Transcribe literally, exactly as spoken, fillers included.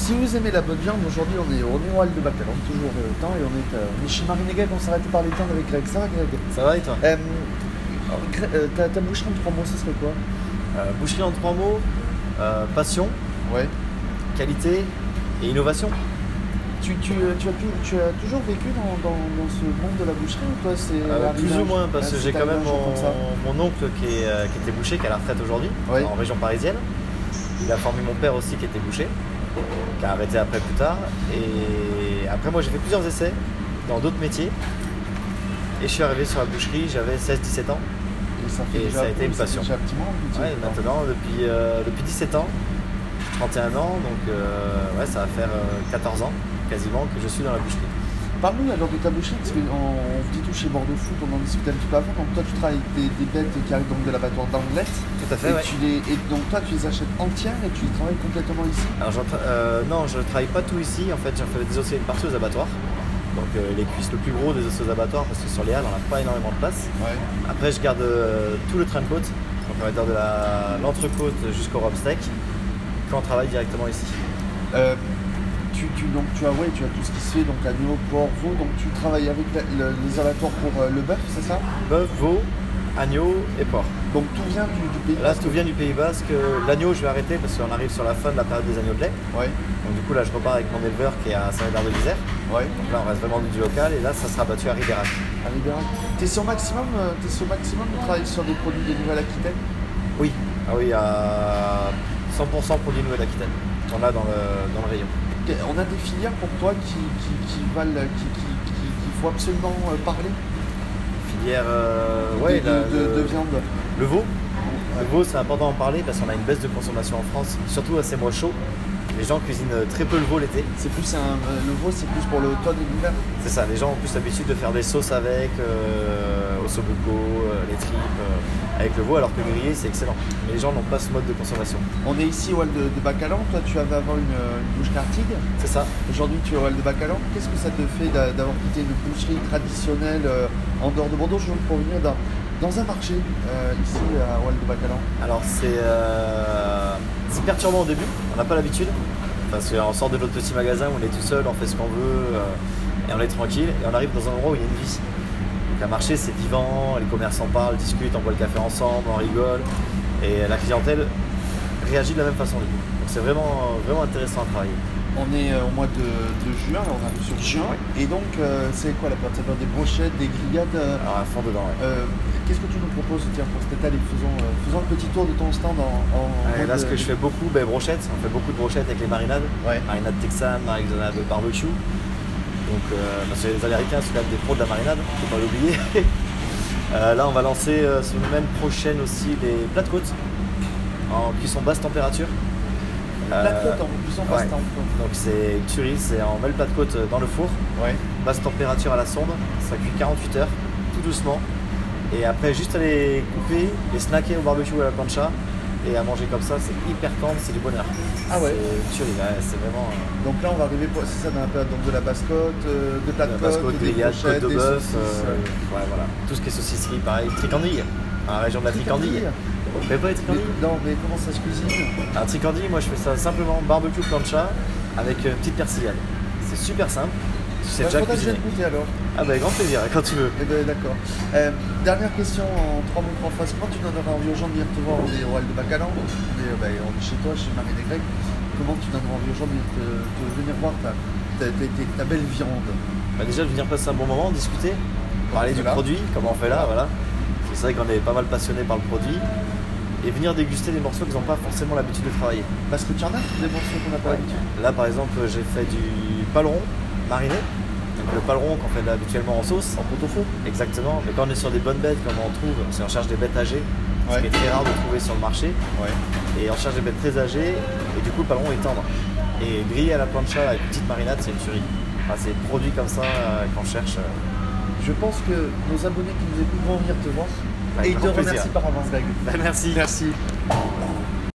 Si vous aimez la bonne viande, aujourd'hui on est au Hall de Bacalan, toujours le temps, et on est, euh, on est chez Marine Greg, on s'est arrêté par les temps avec Greg. Ça va Greg? Ça va et toi? euh, euh, ta, ta boucherie en trois mots, ça serait quoi? euh, Boucherie en trois mots, euh, passion, Ouais. qualité et innovation. Tu, tu, tu, as, tu, tu as toujours vécu dans, dans, dans ce monde de la boucherie ou toi c'est Euh, plus ou moins, parce que j'ai quand même mon, comme ça mon oncle qui, est, euh, qui était boucher, qui est à la retraite aujourd'hui, Ouais. en région parisienne. Il a formé mon père aussi qui était boucher, qui a arrêté après plus tard. Et après moi j'ai fait plusieurs essais dans d'autres métiers. Et je suis arrivé sur la boucherie, j'avais seize dix-sept ans. Et ça, fait Et déjà, ça a été une passion. Déjà un petit moment, le métier, Ouais, non? maintenant depuis, euh, depuis dix-sept ans, j'ai trente et un ans, donc euh, ouais, ça va faire euh, quatorze ans quasiment que je suis dans la boucherie. Parle-nous alors de ta boucherie, parce qu'on on dit tout chez Bordeaux Foot, on en discutait un petit peu avant. Donc toi tu travailles avec des, des bêtes qui arrivent donc de l'abattoir d'Anglet. Tout à fait, Et, ouais. tu les, et donc toi tu les achètes entières et tu les travailles complètement ici? Alors je tra- euh, non, je ne travaille pas tout ici, en fait j'en fais des osseaux une partie aux abattoirs. Donc euh, les cuisses le plus gros des osseaux aux abattoirs parce que sur les halles on n'a pas énormément de place. Ouais. Après je garde euh, tout le train de côte, donc on va dire de la- l'entrecôte jusqu'au rub steak, quand on travaille directement ici. Euh, tu, tu, donc tu as, ouais, tu as tout ce qui se fait, donc agneau, porc, veau, donc tu travailles avec la- le- les abattoirs pour euh, le bœuf, c'est ça? Bœuf, veau, agneau et porc. Donc tout vient du, du pays Là basque. tout vient du Pays Basque. L'agneau je vais arrêter parce qu'on arrive sur la fin de la période des agneaux de lait. Ouais, Donc du coup là je repars avec mon éleveur qui est à Saint-Hédard-de-l'Isère. ouais. Donc là on reste vraiment du local et là ça sera battu à Ribérac. À Ribérac. T'es sur maximum, euh, t'es sur maximum de travailler sur des produits de Nouvelle-Aquitaine? Oui, ah oui, à cent pour cent produits Nouvelle-Aquitaine. On a dans le, dans le rayon. Ok, on a des filières pour toi qui, qui, qui valent, qui, qui, qui, qu'il faut absolument euh, parler Filière, euh, ouais, de, la- de, de, le, de viande. le veau. Le veau c'est important d'en parler parce qu'on a une baisse de consommation en France, surtout à ces mois chauds. Les gens cuisinent très peu le veau l'été. C'est plus un, euh, le veau, c'est plus pour l'automne et l'hiver. C'est ça, les gens ont plus l'habitude de faire des sauces avec, euh, au sobuco, euh, les tripes, euh, avec le veau, alors que grillé c'est excellent. Mais les gens n'ont pas ce mode de consommation. On est ici au Hall de, de Bacalan. Toi, tu avais avant une, une boucherie Artigues. C'est ça. Aujourd'hui, tu es au Hall de Bacalan. Qu'est-ce que ça te fait d'a- d'avoir quitté une boucherie traditionnelle euh, en dehors de Bordeaux pour venir dans, dans un marché euh, ici à Hall de Bacalan? Alors c'est euh, c'est perturbant au début, on n'a pas l'habitude. Parce qu'on sort de notre petit magasin où on est tout seul, on fait ce qu'on veut euh, et on est tranquille. Et on arrive dans un endroit où il y a une vie. Donc un marché c'est vivant, les commerçants parlent, discutent, on boit le café ensemble, on rigole. Et la clientèle réagit de la même façon du coup. Donc c'est vraiment, vraiment intéressant à travailler. On est euh, au mois de, de juin, là, on arrive sur juin. Et donc, euh, c'est quoi la période? Ça veut dire des brochettes, des grillades euh, Alors à fond dedans, ouais. euh, Qu'est-ce que tu nous proposes tiens, pour cet étal et faisons, euh, faisons un petit tour de ton stand en. en Ouais, mode, là ce que euh, je fais beaucoup, ben, brochettes, on fait beaucoup de brochettes avec les marinades. Ouais. Marinade texane, marinade barbecue. Donc euh, parce que les Américains sont quand même des pros de la marinade, faut pas l'oublier. Euh, là on va lancer euh, semaine prochaine aussi les plats de côte en cuisson basse température. La Euh, côte en cuisson ouais. basse temp. Donc c'est une tuerie, c'est on met le plat de côte dans le four, Ouais. basse température à la sonde, ça cuit quarante-huit heures, tout doucement. Et après juste à les couper, les snacker au barbecue ou à la plancha et à manger comme ça, c'est hyper tendre, c'est du bonheur. Ah ouais. C'est une tuerie, ouais, c'est vraiment euh, Donc là, on va arriver, pour- c'est ça, dans la période donc, de la basse côte, euh, des plats de la côte, basse côte, des grillade, côte brochettes, de des bœuf, saucisses, euh, euh, ouais, voilà. Tout ce qui est saucisserie, pareil, tricandille, dans la région de la tricandille. Vous ne pas les Mais- tricandilles? Non, mais comment ça se cuisine? Un tricandille, moi je fais ça simplement barbecue plancha avec une petite persillade. C'est super simple, tu sais Bah, déjà faudrait que je cuisiner. vienne goûter alors. Ah bah grand plaisir, quand tu veux. Eh ben, d'accord. Euh, dernière question en trois mots, trois phrases. Comment tu donneras envie aux gens de venir te voir? On est au Hall de Bacalan, on est, euh, bah, on est chez toi, chez Marine Greg. Comment tu donneras envie aux gens de venir, te, de venir voir ta, ta, ta, ta- ta belle viande? Bah déjà de venir passer un bon moment, discuter, parler on du fait là. produit, comment on fait là, voilà. C'est vrai qu'on est pas mal passionné par le produit. Et venir déguster des morceaux qu'ils n'ont pas forcément l'habitude de travailler. Parce que tu en as des morceaux qu'on n'a pas Ouais. l'habitude. Là par exemple j'ai fait du paleron mariné. Donc le paleron qu'on fait habituellement en sauce. En pot-au-feu. Exactement, mais quand on est sur des bonnes bêtes comme on trouve, si on cherche des bêtes âgées, ce Ouais. qui est très rare de trouver sur le marché, Ouais. et on cherche des bêtes très âgées, et du coup le paleron est tendre. Et grillé à la plancha avec une petite marinade, c'est une tuerie. Enfin, c'est des produits comme ça euh, qu'on cherche. euh, Je pense que nos abonnés qui nous écoutent vont venir te voir. Avec Et ils te grand plaisir. remercient par avance, Greg. Bah, merci. Merci.